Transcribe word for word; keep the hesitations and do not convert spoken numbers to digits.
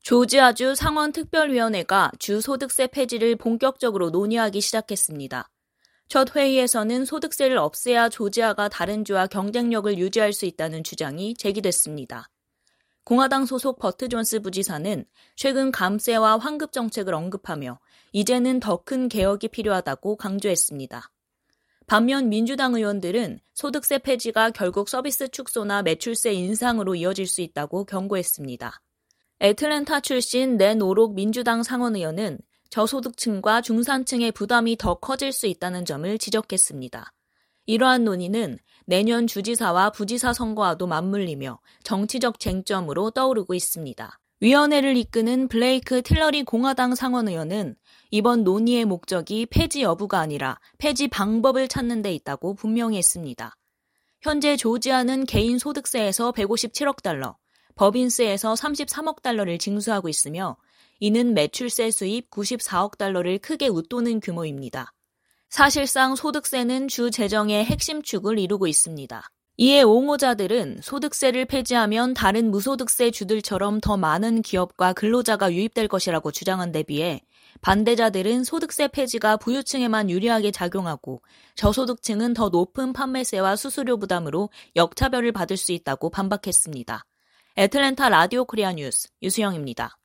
조지아주 상원특별위원회가 주 소득세 폐지를 본격적으로 논의하기 시작했습니다. 첫 회의에서는 소득세를 없애야 조지아가 다른 주와 경쟁력을 유지할 수 있다는 주장이 제기됐습니다. 공화당 소속 버트 존스 부지사는 최근 감세와 환급 정책을 언급하며 이제는 더 큰 개혁이 필요하다고 강조했습니다. 반면 민주당 의원들은 소득세 폐지가 결국 서비스 축소나 매출세 인상으로 이어질 수 있다고 경고했습니다. 애틀랜타 출신 낸 오록 민주당 상원의원은 저소득층과 중산층의 부담이 더 커질 수 있다는 점을 지적했습니다. 이러한 논의는 내년 주지사와 부지사 선거와도 맞물리며 정치적 쟁점으로 떠오르고 있습니다. 위원회를 이끄는 블레이크 틸러리 공화당 상원의원은 이번 논의의 목적이 폐지 여부가 아니라 폐지 방법을 찾는 데 있다고 분명히 했습니다. 현재 조지아는 개인 소득세에서 백오십칠억 달러, 법인세에서 삼십삼억 달러를 징수하고 있으며 이는 매출세 수입 구십사억 달러를 크게 웃도는 규모입니다. 사실상 소득세는 주 재정의 핵심 축을 이루고 있습니다. 이에 옹호자들은 소득세를 폐지하면 다른 무소득세 주들처럼 더 많은 기업과 근로자가 유입될 것이라고 주장한 데 비해 반대자들은 소득세 폐지가 부유층에만 유리하게 작용하고 저소득층은 더 높은 판매세와 수수료 부담으로 역차별을 받을 수 있다고 반박했습니다. 애틀랜타 라디오 코리아 뉴스 유수영입니다.